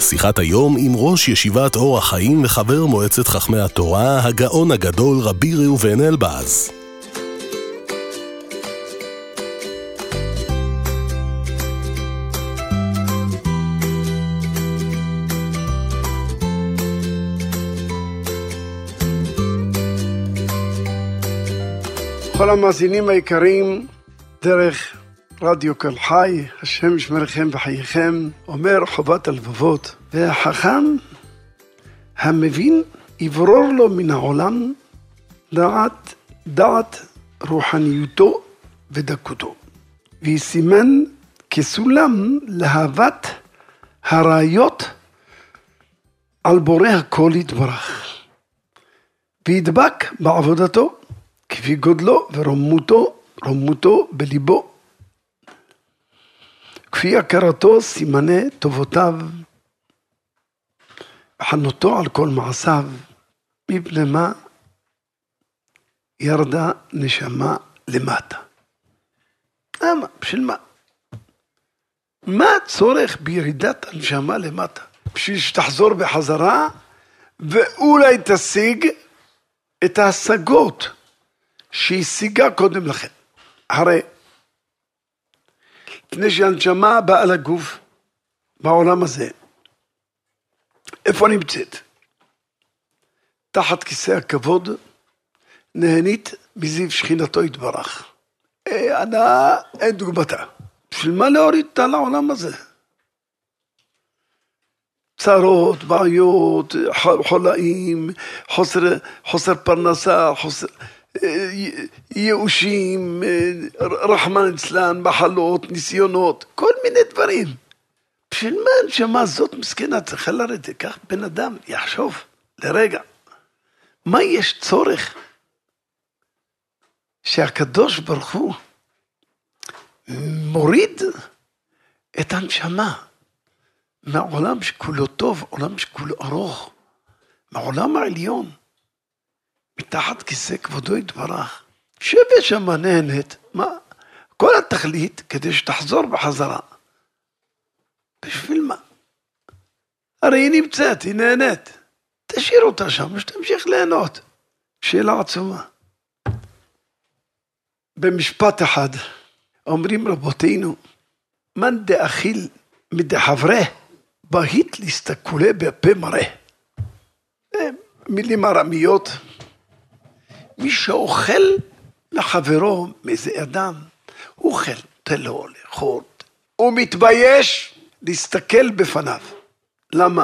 שיחת היום עם ראש ישיבת אור החיים וחבר מועצת חכמי התורה, הגאון הגדול רבי ראובן אלבז. כל המאזינים היקרים, דרך רדיו קול חי, השם ישמרכם וחייכם, אומר חובת הלבבות, והחכם המבין יברור לו מן העולם דעת רוחניותו ודקותו, ויסימן כסולם להבת הראיות על בורא הכל יתברך, וידבק בעבודתו כפי גודלו ורוממותו בליבו, כפי הכרתו סימני טובותיו, וחנותו על כל מעשיו, מפני מה ירדה נשמה למטה. למה? בשביל מה? מה הצורך בירידת הנשמה למטה? בשביל שתחזור בחזרה, ואולי תשיג את ההשגות שהשיגה קודם לכן. הרי לפני שהנשמה באה לגוף בעולם הזה, איפה נמצאת? תחת כיסא הכבוד, נהנית בזיו שכינתו יתברך. אין דוגמתה. בשביל מה להוריד אותה לעולם הזה? צרות, בעיות, חולאים, חוסר פרנסה, ייאושים, רחמן אצלן, מחלות, ניסיונות, כל מיני דברים. בשביל מה הנשמה הזאת מסכנה צריכה לרדת? כך בן אדם יחשוב לרגע, מה יש צורך שהקדוש ברוך הוא מוריד את הנשמה מהעולם שכולו טוב, עולם שכולו ארוך, מהעולם העליון, מתחת כיסא כבודו יתברך, שווה שם נהנית. מה? כל התכלית כדי שתחזור בחזרה. בשביל מה? הרי היא נמצאת, היא נהנית. תשאיר אותה שם, שתמשיך ליהנות. שאלה עצומה. במשפט אחד, אומרים רבותינו, מן דאכיל מדחברה, בהית להסתכלה בפה מראה. מילים ארמיות. מי שאוכל לחברו מאיזה אדם, הוא אוכל, תלו, לאכול, הוא מתבייש להסתכל בפניו. למה?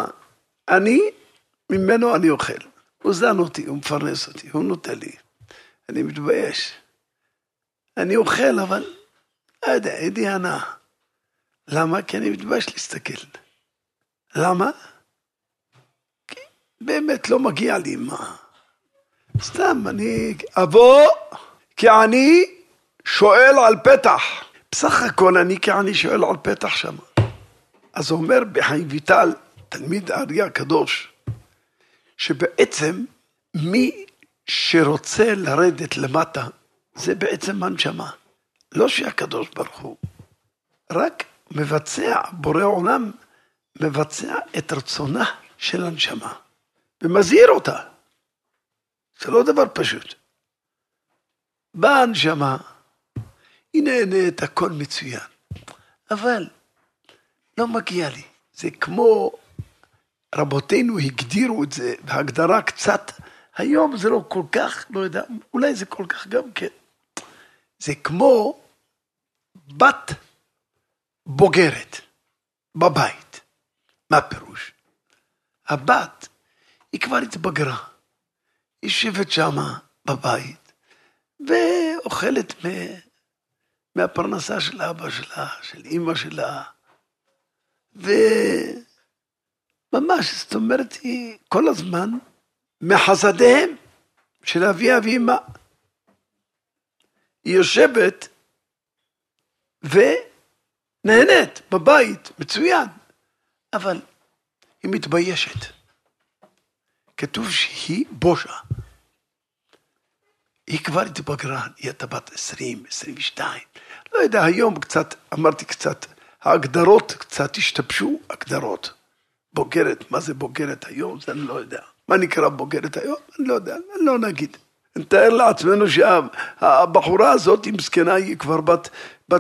ממנו אני אוכל. הוא זן אותי, הוא מפרנס אותי, הוא נותן לי. אני מתבייש. אני אוכל, אבל לא יודע, אידי ענה. למה? כי אני מתבייש להסתכל. למה? כי באמת לא מגיע לי מה. סתם, אני אבוא כעני שואל על פתח. בסך הכל אני כעני שואל על פתח שם. אז אומר בחיים ויטל, תלמיד האריה הקדוש, שבעצם מי שרוצה לרדת למטה, זה בעצם הנשמה. לא שהקדוש ברוך הוא, רק מבצע, בורא עולם, מבצע את רצונה של הנשמה, ומזהיר אותה. זה לא דבר פשוט. באה הנשמה, היא נהנית, הכל מצוין. אבל לא מגיע לי. זה כמו רבותינו הגדירו את זה, בהגדרה קצת, היום זה לא כל כך, לא יודע, אולי זה כל כך גם כן. זה כמו בת בוגרת בבית. מה פירוש? הבת היא כבר התבגרה. היא יושבת שמה בבית, ואוכלת מהפרנסה של אבא שלה, של אמא שלה, וממש, זאת אומרת, היא כל הזמן מחסדיהם של אבי ואמא. היא יושבת ונהנית בבית, מצוין, אבל היא מתביישת. כתוב שהיא בושה. היא כבר התבגרה, היא הייתה בת 20, 22. לא יודע, היום קצת, אמרתי קצת, ההגדרות קצת השתבשו, הגדרות. בוגרת, מה זה בוגרת היום? זה אני לא יודע. מה נקרא בוגרת היום? אני לא יודע, לא נגיד. נתאר לעצמנו שהבחורה הזאת עם זקנה היא כבר בת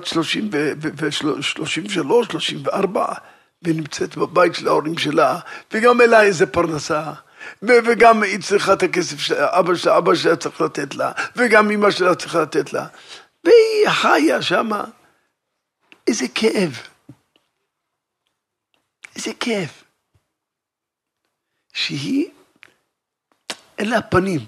33, 34, ונמצאת בבית של ההורים שלה, וגם אלה איזה פרנסה, וגם היא צריכה את הכסף שאבא שלה צריך לתת לה, וגם אמא שלה צריכה לתת לה, והיא חיה שמה. איזה כאב. איזה כאב. שהיא, אין לה פנים.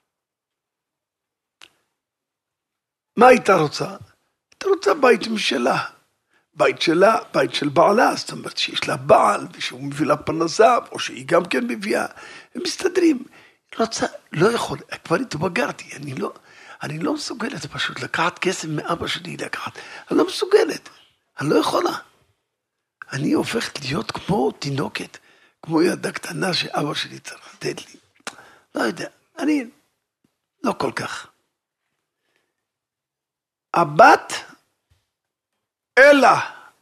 מה הייתה רוצה? הייתה רוצה בית משלה. בית שלה, בית של בעלה, זאת אומרת שיש לה בעל, ושהוא מביא לה פרנסה, או שהיא גם כן מביאה, הם מסתדרים. רוצה, לא יכול, כבר התבגרתי, אני לא מסוגלת פשוט לקחת כסף מאבא שלי לקחת. אני לא מסוגלת, אני לא יכולה. אני הופכת להיות כמו תינוקת, כמו ילדה קטנה שאבא שלי צריך לתת לי. לא יודע, אני לא כל כך. הבת אלא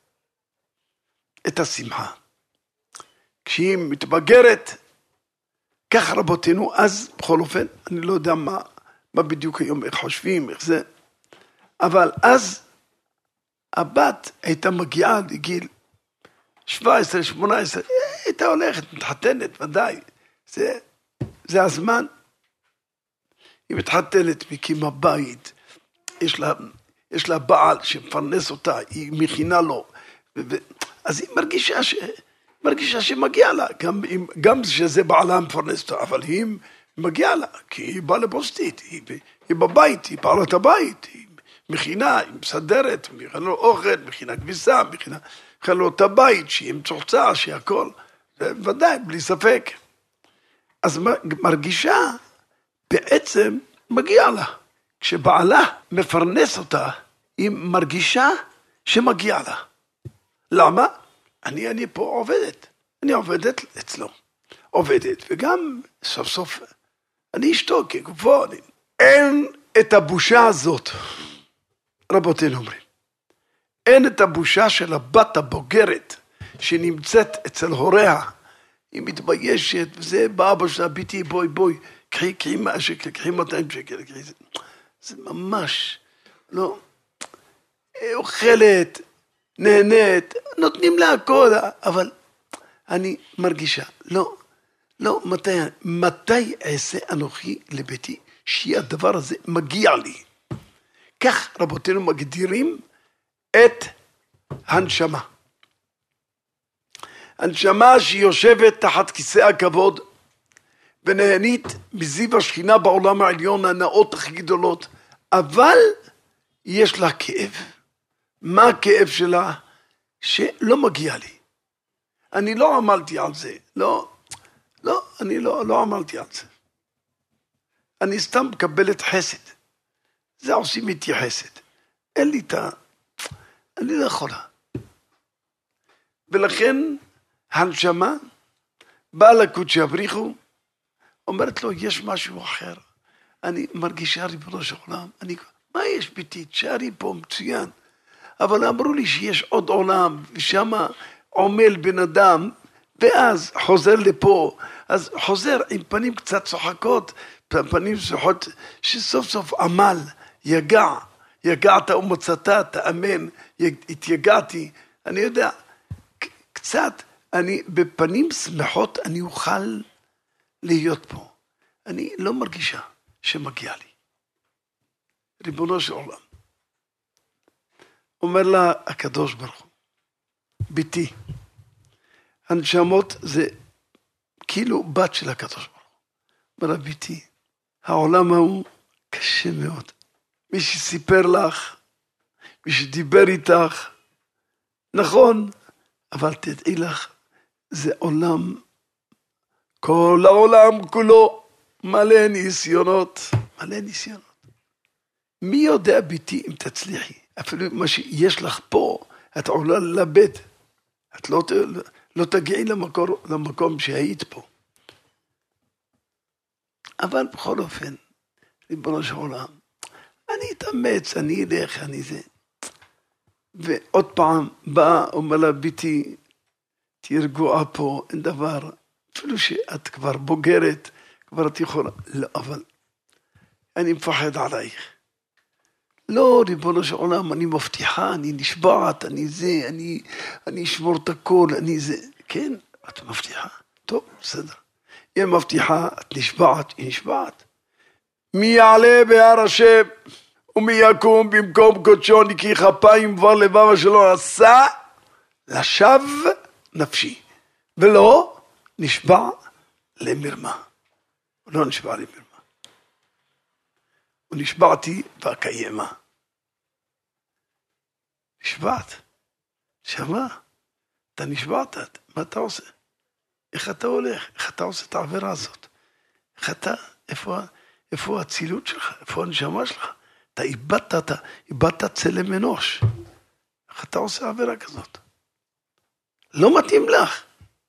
את השמחה. כשהיא מתבגרת, כך רבותינו, אז בכל אופן, אני לא יודע מה בדיוק היום, איך חושבים, איך זה, אבל אז הבת הייתה מגיעה לגיל 17, 18, הייתה הולכת, מתחתנת, ודאי, זה הזמן. היא מתחתנת, מקימה בית, יש לה בעל שמפרנס אותה, היא מכינה לו, אז היא מרגישה שמגיע לה, גם שזה בעלה מפרנס אותה, אבל היא מגיעה לה, כי היא באה לבוסטית, היא בבית, היא בעלת הבית, היא מכינה, היא מסדרת, מכינה לו אוכל, מכינה כביסה, מכינה לו את הבית, שהיא מצוחצה, שהיא הכל, ודאי, בלי ספק. אז מרגישה, בעצם מגיע לה. כשבעלה מפרנס אותה, היא מרגישה שמגיע לה. למה? אני פה עובדת. אני עובדת אצלו. עובדת, וגם סוף סוף, אני אשתו כגופו. אין את הבושה הזאת, רבותינו אומרים. אין את הבושה של הבת הבוגרת, שנמצאת אצל הוריה. היא מתביישת, וזה באבא שלה, ביתי, בואי, קחי 100 שקל, קחי 200 שקל, קחי זה. זה ממש, לא, אוכלת, נהנית, נותנים לה הכל, אבל אני מרגישה, לא, מתי אעשה אנוכי לביתי, שהדבר הזה מגיע לי. כך רבותינו מגדירים את הנשמה. הנשמה שהיא יושבת תחת כיסא הכבוד, ונהנית מזיו השכינה בעולם העליון, הנאות הכי גדולות, אבל יש לה כאב. מה הכאב שלה? שלא מגיע לי. אני לא עמלתי על זה. אני לא עמלתי על זה. אני סתם מקבלת חסד. זה עושים איתי חסד. אין לי אני לא יכולה. ולכן הנשמה באה לקודש הבריחו, אומרת לו, יש משהו אחר. אני מרגישה ריבונו של עולם. מה יש ביתי? תשארי פה מצוין. אבל אמרו לי שיש עוד עולם, ושם עומל בן אדם, ואז חוזר לפה. אז חוזר עם פנים קצת צוחקות, פנים צוחקות, שסוף סוף עמל, יגעת ומצאת, תאמן, התייגעתי. אני יודע, קצת, בפנים שמחות אני אוכל להיות פה. אני לא מרגישה שמגיע לי. ריבונו של עולם. אומר לה הקדוש ברוך הוא, ביתי, הנשמות זה כאילו בת של הקדוש ברוך הוא. אומר לה, ביתי, העולם ההוא קשה מאוד. מי שסיפר לך, מי שדיבר איתך, נכון, אבל תדעי לך, זה עולם, כל העולם כולו מלא ניסיונות, מי יודע ביתי אם תצליחי? אפילו מה שיש לך פה, את עולה לבד, את לא תגיעי למקום שהיית פה. אבל בכל אופן, ריבונו של עולם, אני אתאמץ, אני אלך, אני זה. ועוד פעם באה, אומר לה, ביתי, תהיה רגועה פה, אין דבר, אפילו שאת כבר בוגרת, כבר את יכולה, לא, אבל אני מפחד עלייך. לא, ריבונו של עולם, אני מבטיחה, אני נשבעת, אני זה, אני אשמור את הכל, אני זה. כן, את מבטיחה. טוב, בסדר. היא מבטיחה, את נשבעת, היא נשבעת. מי יעלה בהר השם, ומי יקום במקום קודשו נקי כפיים דבר לבב שלא עשה, לשווא נפשי. ולא נשבע למרמה. לא נשבע למרמה. ונשבעתי ואקיימה. נשבעת. שמה? אתה נשבעת, מה אתה עושה? איך אתה הולך? איך אתה עושה את העבירה הזאת? איך אתה, איפה הצילות שלך? איפה הנשמה שלך? אתה איבדת צלם אנוש. איך אתה עושה עבירה כזאת? לא מתאים לך.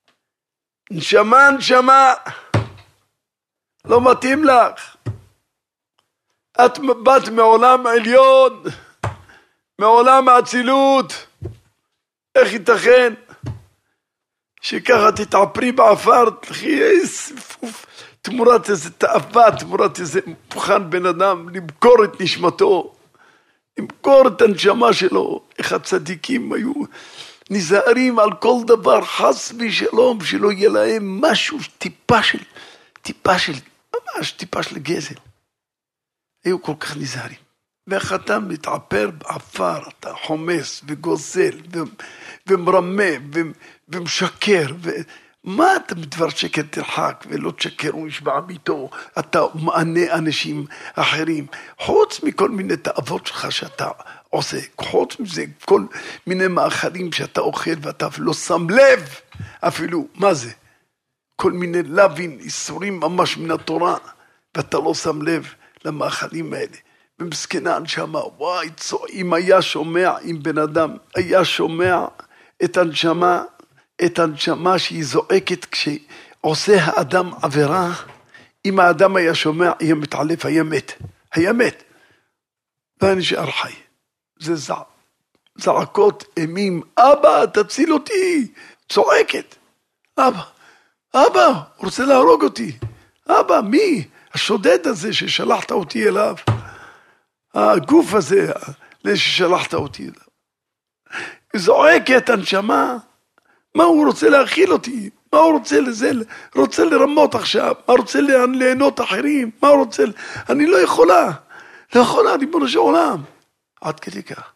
נשמה. לא מתאים לך. את באת מעולם עליון, מעולם האצילות. איך ייתכן שככה תתעפרי בעפר, תלכי תמורת איזה תאווה, תמורת איזה מוכן בן אדם, למכור את נשמתו, למכור את הנשמה שלו. איך הצדיקים היו נזהרים על כל דבר, חס ושלום, שלא יהיה להם משהו, טיפה של גזל. היו כל כך נזהרים. ואיך אתה מתעפר בעפר, אתה חומס וגוזל ומרמה ומשקר. מה אתה בדבר שקר תרחק ולא תשקר ונשבע ביתו? אתה מענה אנשים אחרים. חוץ מכל מיני תאוות שלך שאתה עושה, חוץ מזה כל מיני מאכלים שאתה אוכל ואתה לא שם לב אפילו. מה זה? כל מיני לוין, איסורים ממש מן התורה, ואתה לא שם לב למאכלים האלה. ומסכנה הנשמה, וואי, אם היה שומע, אם בן אדם היה שומע את הנשמה שהיא זועקת כשעושה האדם עבירה, אם האדם היה שומע, היה מתעלף, היה מת. והיה נשאר חי. זה זעקות אימים, אבא, תציל אותי, צועקת. אבא, הוא רוצה להרוג אותי. אבא, מי? השודד הזה ששלחת אותי אליו. הגוף הזה ששלחת אותי אליו. זועקת הנשמה, מה הוא רוצה להכיל אותי? מה הוא רוצה לזה? רוצה לרמות עכשיו? מה רוצה ליהנות אחרים? מה הוא רוצה? אני לא יכולה, ריבונו של עולם. עד כדי כך.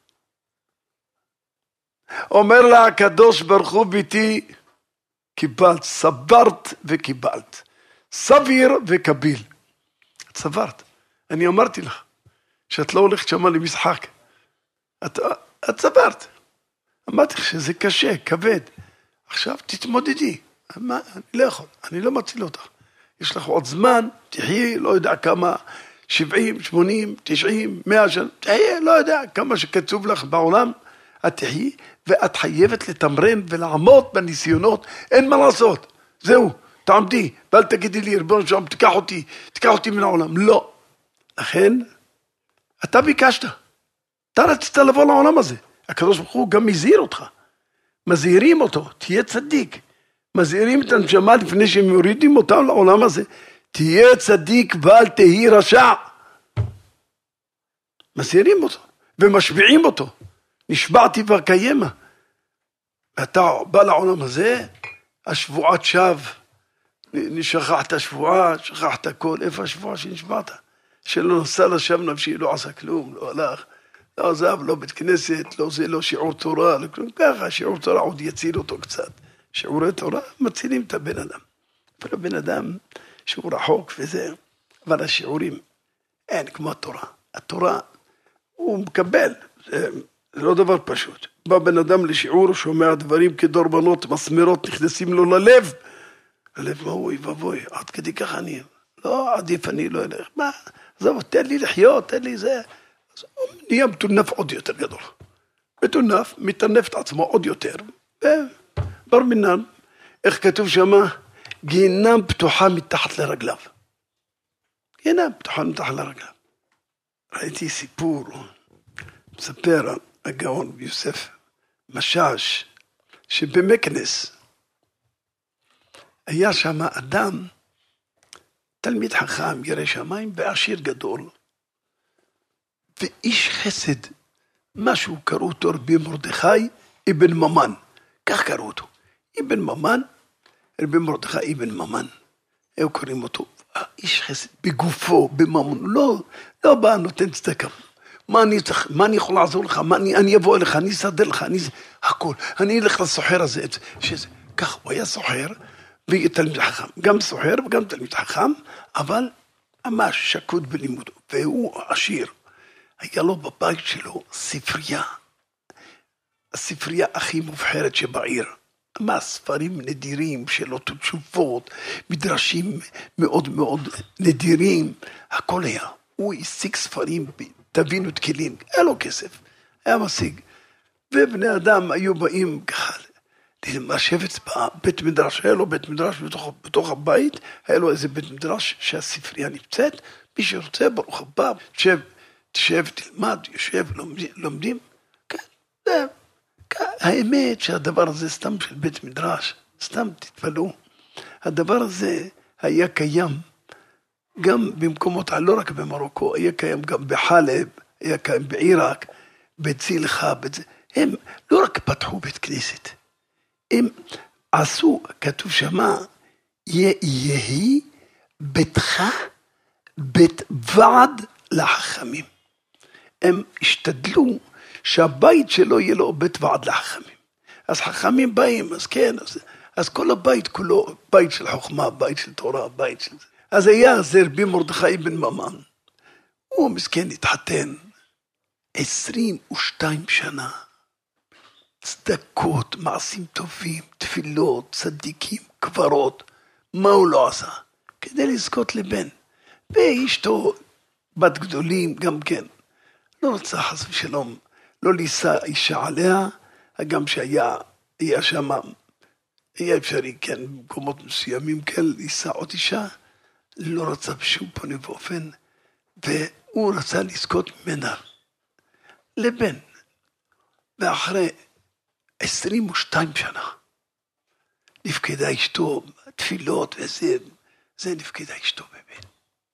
אומר לה הקדוש ברוך הוא, ביתי, קיבלת, סברת וקיבלת. סביר וקביל. את סברת. אני אמרתי לך, שאת לא הולכת שמה למשחק. את סברת. אמרתי לך שזה קשה, כבד. עכשיו תתמודדי. אני לא יכול, אני לא מציל אותך. יש לך עוד זמן, תחי, לא יודע כמה, 70, 80, 90, 100 שנה, תחי, לא יודע כמה שקצוב לך בעולם, את תחי, ואת חייבת לתמרן ולעמוד בניסיונות, אין מה לעשות. זהו, תעמדי, ואל תגידי לי, ריבונו של עולם, תיקח אותי מן העולם. לא. לכן, אתה ביקשת. אתה רצית לבוא לעולם הזה. הקדוש ברוך הוא גם מזהיר אותך. מזהירים אותו, תהיה צדיק. מזהירים את הנשמה לפני שהם יורידים אותם לעולם הזה. תהיה צדיק ואל תהי רשע. מזהירים אותו ומשביעים אותו. נשבעתי ואקיימה. ואתה בא לעולם הזה, השבועת שווא. שכחת השבועה, שכחת הכל. איפה השבועה שנשבעת? שלא נסע לשם נפשי, לא עשה כלום, לא הלך. לא עזב, לא בית כנסת, לא זה, לא שיעור תורה, לא כלום. ככה, שיעור תורה עוד יציל אותו קצת. שיעורי תורה מצילים את הבן אדם. אבל הבן אדם שהוא רחוק וזה, אבל השיעורים אין כמו התורה. התורה הוא מקבל, זה לא דבר פשוט. בא בן אדם לשיעור, שומע דברים כדורבנות, מסמרות, נכנסים לו ללב. הלב מאוי ובוי, עד כדי ככה אני, לא עדיף אני לא אלך. מה? זהו, תן לי לחיות, תן לי זה. אז הוא נהיה מטונף עוד יותר גדול. מטנף את עצמו עוד יותר. בר מינן, איך כתוב שמה? גיהנם פתוחה מתחת לרגליו. גיהנם פתוחה מתחת לרגליו. ראיתי סיפור, מספר הגאון יוסף משאש, שבמקנס, היה שם אדם, תלמיד חכם, ירא שמיים, ועשיר גדול, ואיש חסד, משהו קראו אותו רבי מרדכי אבן ממן, כך קראו אותו, אבן ממן, רבי מרדכי אבן ממן, היו קוראים אותו, איש חסד, בגופו, בממון, לא בא נותן צדקה, מה אני יכול לעזור לך, אני אבוא אליך, אני אסדר לך, הכל, אני אלך לסוחר הזה, כך הוא היה סוחר, ותלמיד חכם, גם סוחר וגם תלמיד חכם, אבל ממש שקוד בלימודו, והוא עשיר, היה לו בבית שלו ספרייה, הספרייה הכי מובחרת שבעיר, מה ספרים נדירים, שאלות ותשובות, מדרשים מאוד מאוד נדירים, הכל היה, הוא השיג ספרים, תבינו את כלים, היה לו כסף, היה משיג, ובני אדם היו באים ככה, לשבת בבית מדרש, היה לו בית מדרש בתוך הבית, היה לו איזה בית מדרש שהספרייה נמצאת, מי שרוצה ברוך הבא, תשב, תלמד, יושב, לומדים, כן, זה, האמת שהדבר הזה סתם של בית מדרש, סתם תתפלאו, הדבר הזה היה קיים גם במקומות, לא רק במרוקו, היה קיים גם בחלב, היה קיים בעיראק, בצילחה, הם לא רק פתחו בית כנסת, הם עשו, כתוב שמה, יהי ביתך בית ועד לחכמים. הם השתדלו שהבית שלו יהיה לו בית ועד לחכמים. אז חכמים באים, אז כן, אז כל הבית כולו, בית של חוכמה, בית של תורה, בית של זה. אז היה זה רבי מרדכי בן ממן. הוא מסכן התחתן 22 שנה. צדקות, מעשים טובים, תפילות, צדיקים, קברות, מה הוא לא עשה? כדי לזכות לבן. ואשתו, בת גדולים, גם כן, לא רצה חס ושלום, לא לישא אישה עליה, גם שהיה שם, היה אפשרי, כן, במקומות מסוימים, כן, לישא עוד אישה, לא רצה בשום פנים ואופן, והוא רצה לזכות ממנה לבן. ואחרי 22 שנה, נפקדה אשתו, תפילות וזה נפקדה אשתו בבן.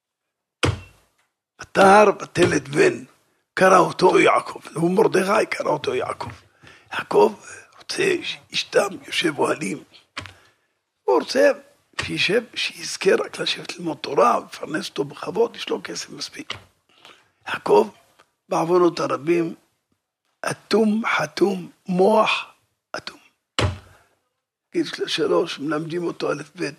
בתר בתלת בן, קרא אותו יעקב, הוא מרדכי, קרא אותו יעקב. יעקב רוצה שאשתם יושב אוהלים, הוא רוצה שישב, שיזכה רק לשבת ללמוד תורה, ופרנס אותו בכבוד, יש לו כסף מספיק. יעקב, בעוונות הרבים, אטום, חתום, מוח, אטום. גיל 3, מלמדים אותו א' ב',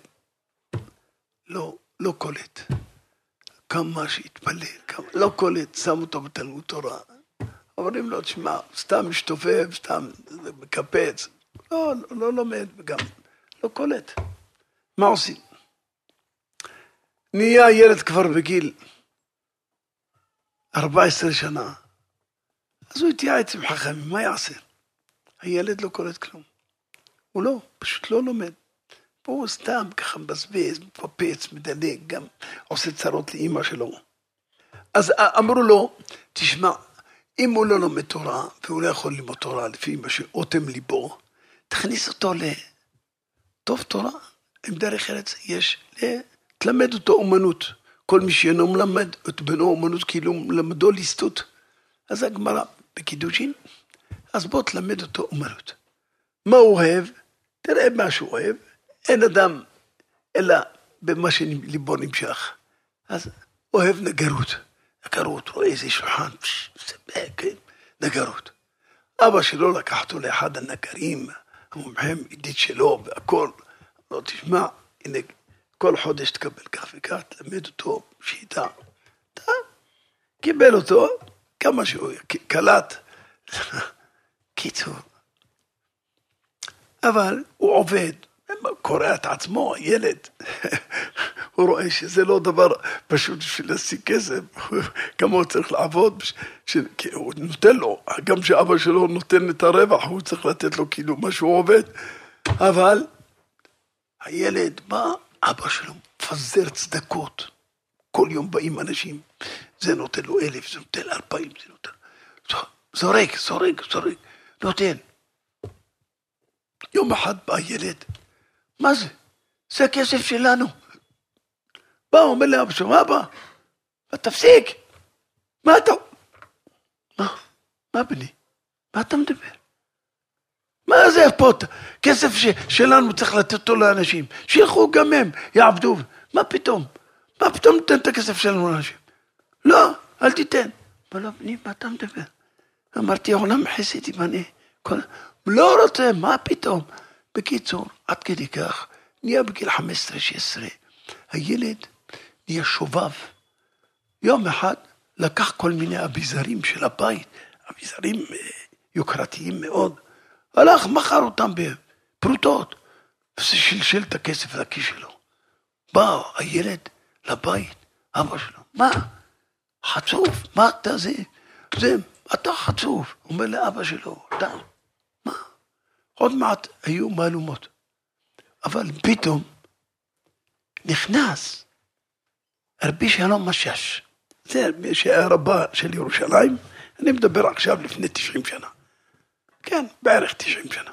לא קולט. כמה שהתפלל, לא קולט, שם אותו בתלמוד תורה. אומרים לו, תשמע, סתם משתופף, סתם מקפץ, לא לומד, וגם לא קולט. מה עושים? נהיה ילד כבר בגיל 14 שנה, אז הוא התייעץ עם חכמים, מה יעשה? הילד לא קולט כלום. הוא לא, פשוט לא לומד. והוא סתם ככה מבזבז, מפפץ, מדלג, גם עושה צרות לאמא שלו. אז אמרו לו, תשמע, אם הוא לא לומד תורה, והוא לא יכול ללמוד תורה לפי מה שאותם ליבו, תכניס אותו לטוב תורה. עם דרך ארץ יש תלמד אותו אומנות. כל מי שאינו מלמד את בנו אומנות, כאילו למדו ליסטות. אז הגמרא בקידושין, אז בוא תלמד אותו אומנות. מה הוא אוהב? תראה מה שהוא אוהב. אין אדם אלא במה שליבו נמשך. אז אוהב נגרות. נגרות, רואה איזה שולחן, נגרות. אבא שלו לקח אותו לאחד הנגרים, המומחים, ידיד שלו והכל. לא תשמע, הנה, כל חודש תקבל כך וכך, תלמד אותו שיטה. קיבל אותו, כמה שהוא קלט. קיצור. אבל הוא עובד, קורא את עצמו, הילד. הוא רואה שזה לא דבר פשוט בשביל להשיג כסף. כמה הוא צריך לעבוד, הוא נותן לו, גם שאבא שלו נותן את הרווח, הוא צריך לתת לו כאילו מה שהוא עובד. אבל הילד בא, אבא שלו מפזר צדקות. כל יום באים אנשים, זה נותן לו 1,000, זה נותן 2,000, זה נותן. זורק, נותן. יום אחד בא ילד, מה זה? זה הכסף שלנו. בא, אומר לאבא שלו, אבא, תפסיק. מה אתה? מה בני? מה אתה מדבר? מה זה פה? כסף שלנו צריך לתת אותו לאנשים. שילכו גם הם, יעבדו. מה פתאום? מה פתאום נתן את הכסף שלנו לאנשים? לא, אל תיתן. אבל לא, בני, מה אתה מדבר? אמרתי, עולם חסד יבנה. לא רוצה, מה פתאום? בקיצור, עד כדי כך, נהיה בגיל 15-16. הילד נהיה שובב. יום אחד לקח כל מיני אביזרים של הבית, אביזרים יוקרתיים מאוד, הלך, מכר אותם בפרוטות, ושלשל את הכסף לכיס שלו. בא הילד לבית, אבא שלו, מה? חצוף, מה אתה זה, אתה חצוף. אומר לאבא שלו, אתה, מה? עוד מעט היו מהלומות. אבל פתאום נכנס רבי שלום משאש. זה שהיה רבה של ירושלים, אני מדבר עכשיו לפני 90 שנה. כן, בערך 90 שנה.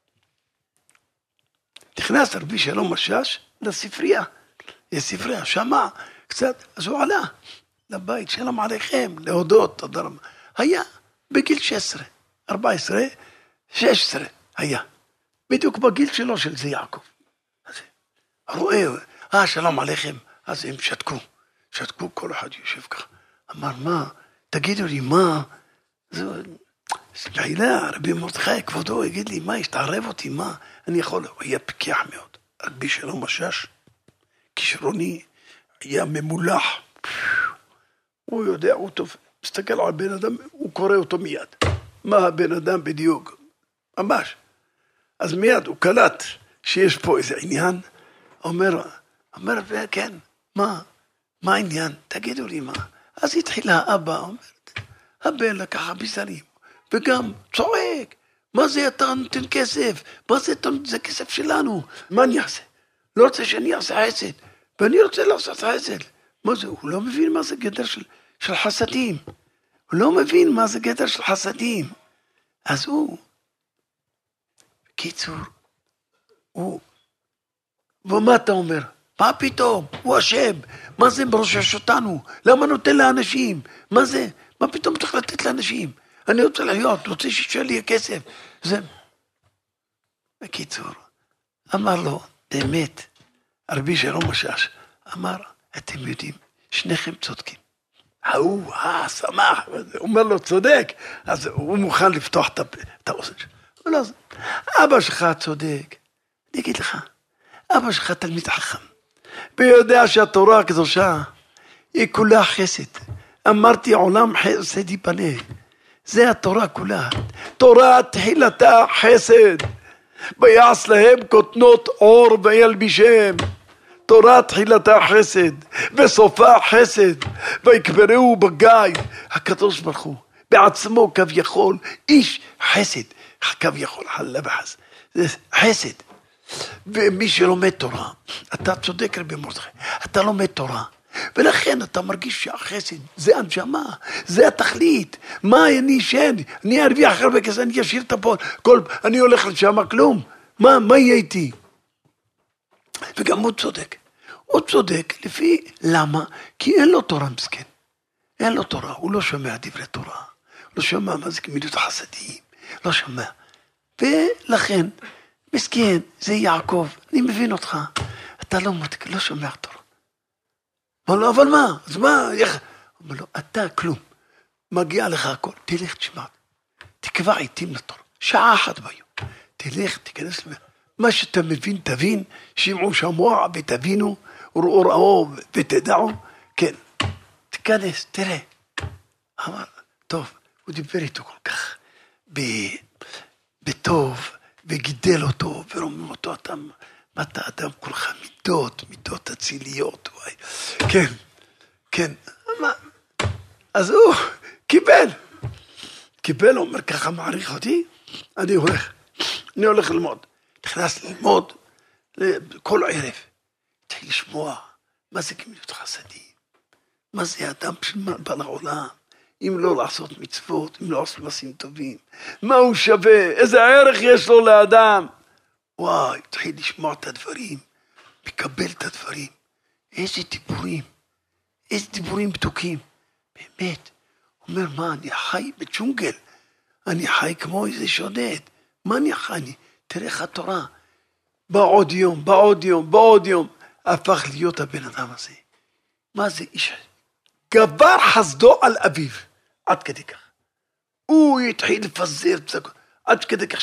נכנס רבי שלום משאש לספרייה. יש ספרייה, שמע קצת, אז הוא עלה לבית, שלום עליכם, להודות, תודה רבה. היה בגיל 16, 14, 16 היה. בדיוק בגיל שלו של זה יעקב. אז רואה, שלום עליכם. אז הם שתקו, כל אחד יושב ככה. אמר, מה? תגידו לי, מה? זו בעילה, רבי מרדכי, כבודו, יגיד לי, מה? ישתערב אותי, מה? אני יכול, הוא היה פיקח מאוד. רבי שלום משאש, כישרוני, היה ממולח. הוא יודע, הוא טוב. מסתכל על בן אדם, הוא קורא אותו מיד. מה הבן אדם בדיוק? ממש. אז מיד הוא קלט שיש פה איזה עניין. אומר, כן, מה העניין? תגידו לי מה. אז התחילה האבא, אומרת, הבן לקח אביזרים, וגם צועק, מה זה אתה נותן כסף? מה זה זה כסף שלנו? מה אני אעשה? לא רוצה שאני אעשה חסד, ואני רוצה לעשות חסד. מה זה? הוא לא מבין מה זה גדר של חסדים. הוא לא מבין מה זה גדר של חסדים. אז קיצור, ומה אתה אומר? מה פתאום? הוא אשם. מה זה מרושש אותנו? למה נותן לאנשים? מה זה? מה פתאום צריך לתת לאנשים? אני רוצה להיות, רוצה שישאר לי הכסף. זה... בקיצור, אמר לו, באמת, רבי שלום משאש, אמר, אתם יודעים, שניכם צודקים. הוא, שמח, אומר לו, צודק. אז הוא מוכן לפתוח את האוזן שלו. לא, אבא שלך צודק. אני אגיד לך, אבא שלך תלמיד חכם, ויודע שהתורה הקדושה היא כולה חסד. אמרתי עולם חסד יבנה, זה התורה כולה. תורה תחילתה חסד, ויעש להם כותנות אור וילבישם. תורה תחילתה חסד, וסופה חסד, ויקברו בגיא. הקדוש ברוך הוא בעצמו כביכול איש חסד, כביכול חלה וחס, זה חסד. ומי שלומד תורה, אתה צודק רבי מרדכי, אתה לומד תורה, ולכן אתה מרגיש שהחסד זה הנשמה, זה התכלית. מה אני ישן? אני ארוויח הרבה כזה, אני אשאיר את הפועל, אני הולך לשם כלום. מה יהיה איתי? וגם הוא צודק. הוא צודק לפי למה? כי אין לו תורה מסכן. אין לו תורה, הוא לא שומע דברי תורה, לא שומע מה זה גמילות החסדים, לא שומע. ולכן, מסכן, זה יעקב, אני מבין אותך, אתה לא שומע תורה. אמר לו, אבל מה? אז מה? אמר לו, אתה כלום, מגיע לך הכל, תלך תשמע, תקבע עיתים לתורה, שעה אחת ביום, תלך, תיכנס למה, מה שאתה מבין, תבין, שמעו שמוע ותבינו, ראו ותדעו, כן, תיכנס, תראה. אמר, טוב, הוא דיבר איתו כל כך, בטוב, וגידל אותו, ורומם אותו, אתה אדם כולך מידות אציליות, כן, אז הוא קיבל, אומר, ככה מעריך אותי, אני הולך ללמוד, נכנס ללמוד, כל ערב, התחיל לשמוע, מה זה גמילות חסדים, מה זה אדם שבא לעולם, אם לא לעשות מצוות, אם לא לעשות מעשים טובים, מה הוא שווה, איזה ערך יש לו לאדם, וואי, התחיל לשמוע את הדברים, מקבל את הדברים. איזה דיבורים מתוקים. באמת. הוא אומר, מה, אני חי בג'ונגל. אני חי כמו איזה שודד. מה אני חי? תראה איך התורה. בעוד יום. הפך להיות הבן אדם הזה. מה זה איש? גבר חסדו על אביו. עד כדי כך. הוא התחיל לפזר פסקות. עד כדי כך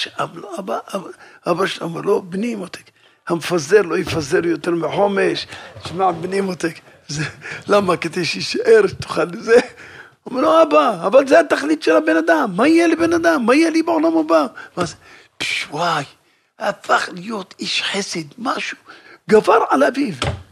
אבא שלו אמר לו, בני מותק. המפזר לא יפזר יותר מחומש. שמע, בני מותק. למה? כדי שישאר, תוכל לזה. הוא אומר לו, אבא, אבל זה התכלית של הבן אדם. מה יהיה לבן אדם? מה יהיה לי בעולם הבא? מה זה? וואי, הפך להיות איש חסד, משהו. גבר על אביו.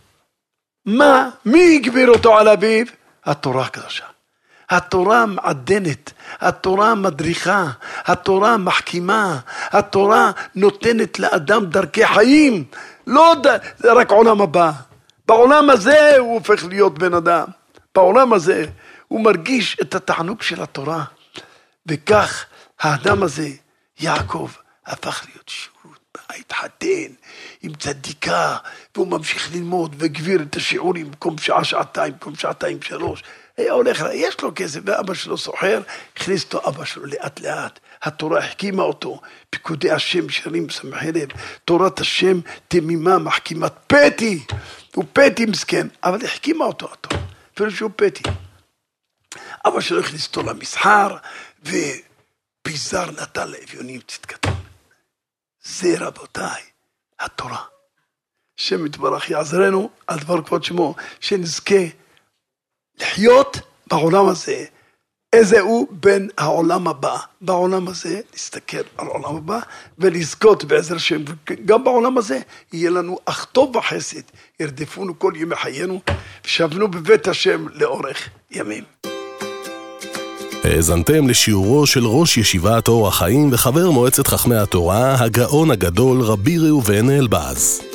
מה? מי הגביר אותו על אביו? התורה הקדושה. התורה מעדנת, התורה מדריכה, התורה מחכימה, התורה נותנת לאדם דרכי חיים, לא רק עולם הבא. בעולם הזה הוא הופך להיות בן אדם. בעולם הזה הוא מרגיש את התענוג של התורה. וכך האדם הזה, יעקב, הפך להיות שירות, התחתן עם צדיקה, והוא ממשיך ללמוד וגביר את השיעורים במקום שעה, שעתיים, במקום שעתיים, 3. היה הולך, יש לו כסף, ואבא שלו סוחר, הכניס אותו אבא שלו לאט לאט. התורה החכימה אותו, פיקודי השם שרים שמחי לב, תורת השם תמימה מחכימת פתי, הוא פתי מסכן, אבל החכימה אותו התורה, אפילו שהוא פתי. אבא שלו הכניס אותו למסחר, ופיזר נתן לאביונים צדקתו. זה רבותיי, התורה. השם יתברך יעזרנו על דבר כבוד שמו, שנזכה לחיות בעולם הזה, איזה הוא בין העולם הבא. בעולם הזה נסתכל על העולם הבא, ולזכות בעזר השם, גם בעולם הזה יהיה לנו אך טוב וחסד, ירדפונו כל ימי חיינו, ושבנו בבית השם לאורך ימים. האזנתם לשיעורו של ראש ישיבת אור החיים וחבר מועצת חכמי התורה, הגאון הגדול רבי ראובן אלבז.